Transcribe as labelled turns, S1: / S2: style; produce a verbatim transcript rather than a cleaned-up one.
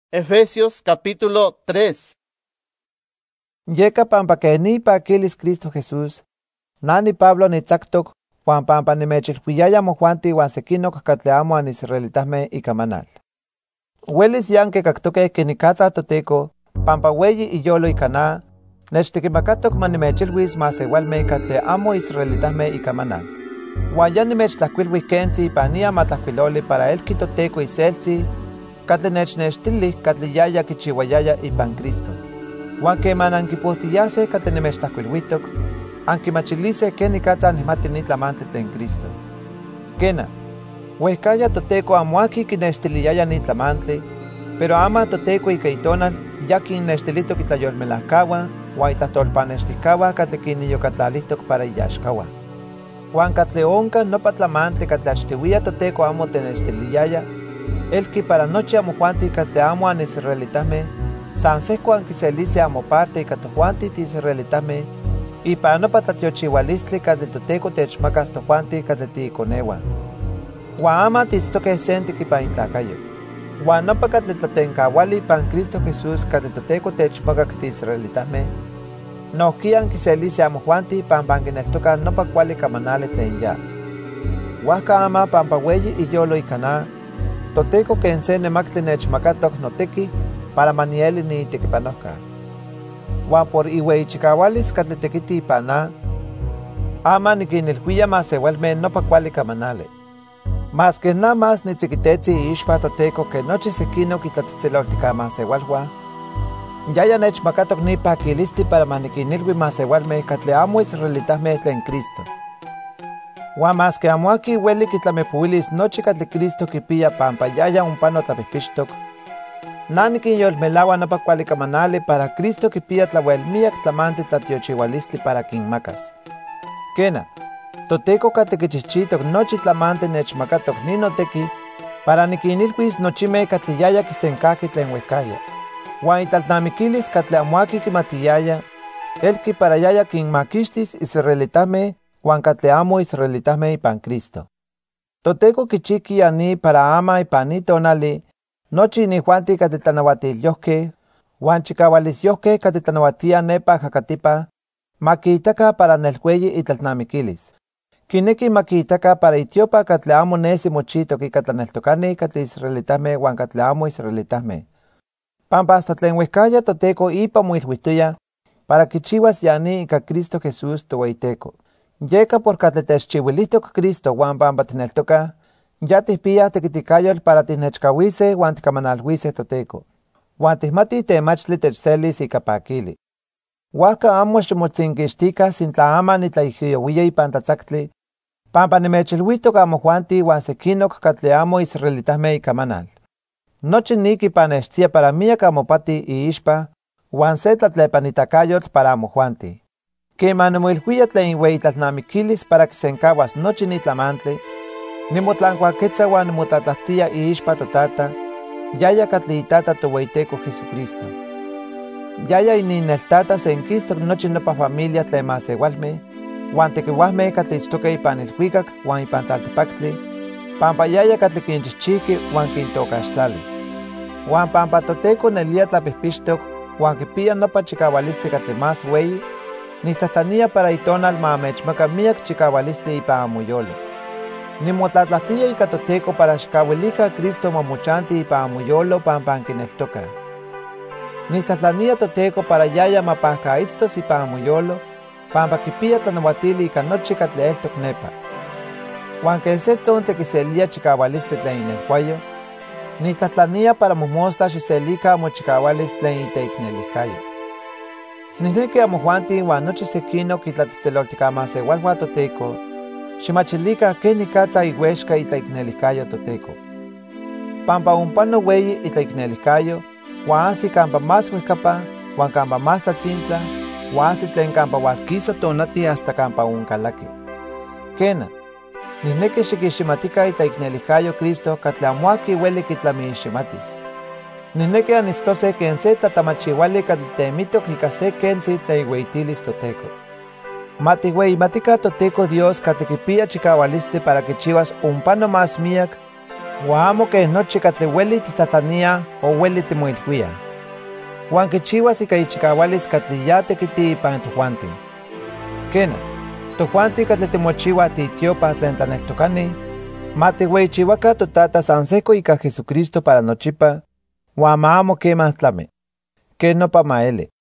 S1: Efesios capítulo tres.
S2: Yeka pampa keni paquilis Cristo Jesús, nani Pablo nitzaktok, Juan pampa nimechilhuiyaya mojuanti Juan sekinok katle amo an israelitahme ikamanal. Welis yanke kaktoke kenikatza toteko, pampa weyi iyolo ikana, nechtikimakatok man nimechilhuis masewalme katle amo israelitahme ikamanal. Juan ya nimechtlakuilhui kenzi pania matlakuiloli para el kitoteko iselzi, katle nechnextilih katle yaya kichiwayaya ipan Cristo. Juan keman ankipohtiyase katle nimechtlakuilhuitok, ankimachilise kenikatza nihmati nitlamantli tlen Cristo. Kena, wehkaya toteko amuaki kinextiliyaya nitlamantli, pero ama toteko ika itonal ya kinnextilitok itlayolmelahkawan, Juan itlahtolpanextihkawan katle kiniyokatlalihtok para iyaxkawan. Juan katle onka nopa tlamantli katle achtiuia toteko amo tenextiliyaya, elki para nochi amojuanti katle amo an israelitahme, san sehko ankiselise amoparte ika tojuanti tisraelitahme, ipa nopa tlatiochiualistli katle toteko techmakas tojuanti katle tiikonewan. Juan ama tiitztokeh sentik ipan intlakayo. Juan nopa katle tlatenkauali ipan Cristo Jesús katle toteko techmakak tisraelitahme, nohki ankiselise amojuanti pampa ankineltokah nopa kuali kamanali tlen ya. Huajka ama pampa weyi iyolo ikana, toteko ken se nemaktli nechmakatok noteki para manieli niitekipanojka. Juan por iueyichikaualis katle tekiti ipana, ama nikinilhuia masewalme nopa kuali kamanali. Mas que na mas nitzikitetzi iixpa toteko ke nochi sekinok itlatzitzeloltika masewalhuan, yaya nechmakatok ni pakilisti para manikinilhui masewalme katle amo israelitahme tlen Cristo. Juan mas que amuaki ueli kitlamepuilis nochi katle Cristo kipia pampa yaya umpano tlapihpixtok, na nikinyolmelaua nopa kuali kamanali para Cristo kipia tlauelmiak tlamantli tlatiochiualistli para kinmakas. Kena, toteko katle kichihchitok nochi tlamantli nechmakatok ni noteki para nikinilhuis nochime katle yaya kisenkaki tlen wehkaya. Juan itlalnamikilis katle amuaki kimatiyaya, elki para yaya kinmakixtis israelitahme Juan katle amo israelitahme ipan Cristo. Toteko kichiki ani para ama ipan ni tonali, nochi inijuanti katle tlanauatilyohkeh, Juan chikaualisyohkeh katle tlanauatia nepa jakatipa, makiitaka para nelhueyi itlalnamikilis. Kineki makiitaka para itiopa katle amo nesi mochitok ika tlaneltokani katle israelitahme Juan katle amo israelitahme. Pampa hasta tlen wehkaya toteko ipa moilhuitoya para kichiuas yani ika Cristo Jesús toweiteko. Yeka por katle techchiuilihtok Cristo Juan pampa tineltoka, ya tihpiyah tekitikayol para tihnechkauise Juan tikamanalhuise toteko. Juan tihmati temachtli techselis ika pakili. Huajka amo ximotzinkixtika sintla ama nitlaijyowia ipan tlatzaktli, pampa nimechilhuitok amojuanti Juan sekinok katle amo israelitahme ikamanal. Nochi niki panextia para miak amopati iixpa, Juan se tlatlepanitacayotl para amojuanti. Keman nimoilhuia tlen iueyitlalnamikilis para kisenkauas nochi nitlamantli, nimotlankuaketza Juan nimotlatlahtia iixpa totata, yaya katle itata toweiteko Jesucristo. Yaya inineltata senkistok nochi nopa familia tlen masewalme, Juan tekiuahme katle itztokeh ipan ilhuikak Juan ipan tlaltipaktli, pampa yaya katle kinchihchiki Juan kintokaxtlali. Juan pampa toteko nelia tlapihpixtok Juan kipia nopa chikaualistli katle más weyi, nitlatlania para itonal ma mechmaka miak chikaualistli ipan amoyolo. Nimotlatlahtia ika toteko para xikauilika Cristo mamochanti ipan amoyolo pampa ankineltokah. Nitlatlania toteko para yaya mapahkaitztos ipan amoyolo, pampa kipia tlanauatili ika nochi katle eltok nepa. Juan ken se tzontli kiselia chikaualistli tlen inelkuayo, nitlatlania para mojmostla xiselika amochikaualis tlen iteiknelihkayo. Nihneki amojuanti Juan nochi sekinok itlatzitzeloltika masewalhuan toteko, ximachilika kenikatza iuexka itlaiknelihkayo toteko. Pampa umpano weyi itlaiknelihkayo, Juan asi kampa más wehkapa, Juan kampa más tlatzintla, Juan asi tlen kampa hualkisa tonati hasta kampa unkalaki. Kena, nihneki xikiximatika itlaiknelihkayo Cristo katle amuaki ueli kitlamiiximatis. Nihneki anitztose ken se tlatamachiuali katle temitok ika se kentzi tlen iueyitilis toteko. Matiueyimatika toteko Dios katle kipia chikaualistli para kichiuas umpano más miak, Huan amo ken nochi katli ueli titlatlania o ueli timoilhuia. Huan kichiuas ika ichikahualis katli ya tekiti ipan tojuanti. Kena, tojuanti katli timochiua tiitiopa tlen tlaneltokani, ma tiueyichiuaka totata san seko ika Jesucristo para nochipa, huan ma amo kema tlami. Ken nopa ma eli.